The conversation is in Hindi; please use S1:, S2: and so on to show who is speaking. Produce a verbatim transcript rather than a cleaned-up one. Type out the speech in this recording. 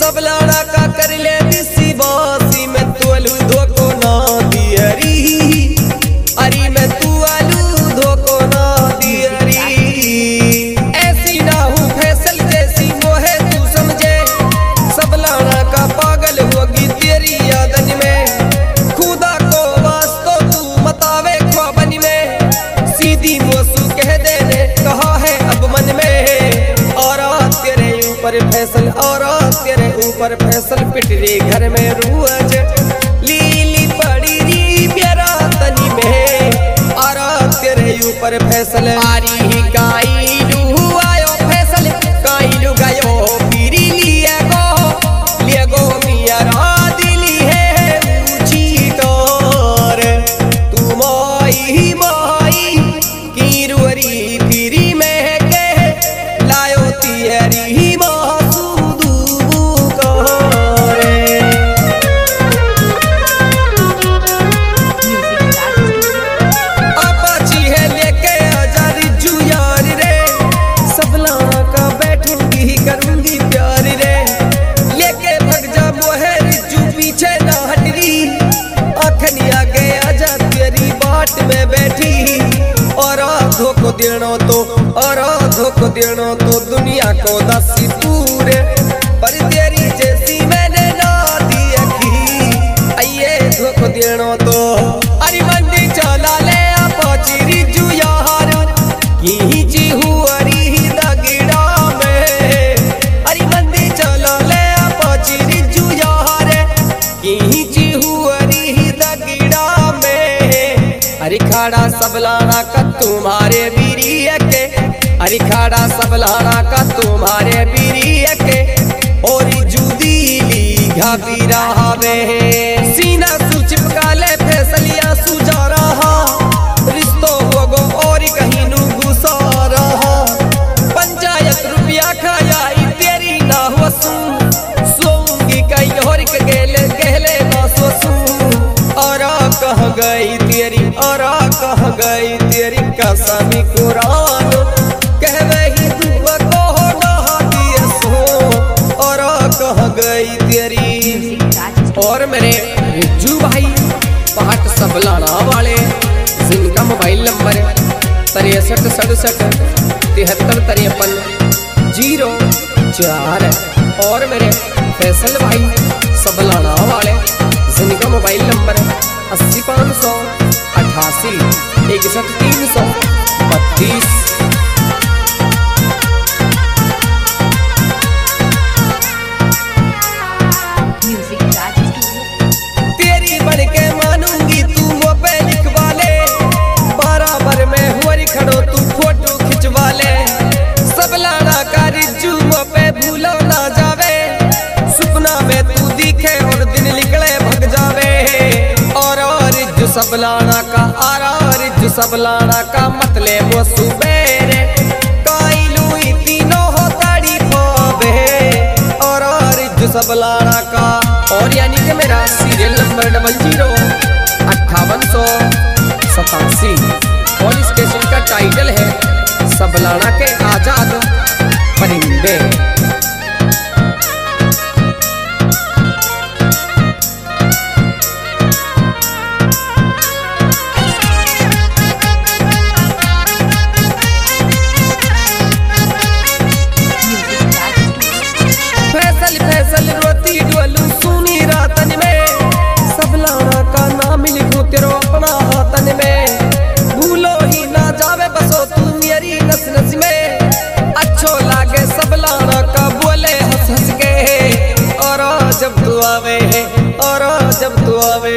S1: सब लाड़ा का कर ले दिसी बासी में तोलू धोको ना दियरी अरी में तू आलू धोको ना दियरी ऐसी ना हूँ फैसल जैसी मोहे तू समझे सब लाड़ा का पागल होगी तेरी यादन में खुदा को वास्तो तू मतावे ख्वाबन में सीधी मोसू कह देने कहा है अब मन में और तेरे ऊपर फैसल और तेरे ऊपर फैसल पिट रे घर में रूज लीली पड़ी री प्यारा तनी में और तेरे ऊपर फैसल आरी ही काई लू आयो फैसल काई लू गायो पीरी लिए गो लिए गो मियारा दिली है ऊंची तोर तू माई माई की रुरी पीरी में के लायो तियरी करूंगी प्यार रे लेके भग जा मोहे रिज्जू पीछे ना हटरी आखनी आगे आजा तेरी बाट में बैठी और आधो को देनो तो और आधो को देनो तो दुनिया को दसी पूरे पर तेरी जैसी मैंने ना दी अखी आइए धो को देनो तो अरे मंडी चला ले पहुंची रिज्जू यार की जी हुआरी दगड़ा अरे खाड़ा सब लाना का तुम्हारे बीरी के अरे खाड़ा सब लाना का तुम्हारे बीरी के और जूदी लीघा पी रहा वे सीना सु चिपका ले फैसलिया सुजा रहा रिश्तो होगो और कहीं नू घुसा रहा पंचायत रुपया खाया तेरी ना वसू सोऊंगी कहीं और गेले कहले ना सोसू और कह गई तेरी और कह गई तेरी कसमी कुरान कह वही दुआ को नहा दिए सो और कह गई तेरी और मेरे रिज्जू भाई पाठ सब लाना वाले जिनका मोबाइल नंबर तिरसठ सड़सठ तिहत्तर तिरपन जीरो चार और मेरे फैसल भाई सब लाना वाले जिनका मोबाइल नंबर अस्सी पाँच सौ अठासी इकसठ तीन सौ बत्तीस तेरी बन के मानूंगी तू वो पे लिखवा ले बराबर में हुआरी खड़ो तू फोटो खिंचवा ले सब लाना का रिज्जू वो पे भूलो ना जावे सपना में तू दिखे और दिन निकले भग जावे और रिज्जू सब लाना का आरा रिज्जू सब लाना का मतले वो सुबेरे काई लुई तीनों हो ताड़ी पावे और रिज्जू सब लाना का और यानी कि मेरा सीरियल नंबर डबल जीरो अट्ठावन सौ सतासी और स्टेशन का टाइटल है सब लाना के आजाद परिंदे। फैसल रोती डोलू सुनी रातन में सब लाना का नाम लिखू तेरो अपना हाथन में भूलो ही ना जावे बसो तू मेरी नस नस में अच्छो लागे सब लाना का बोले हंस हंस के और जब तू आवे और जब तू आवे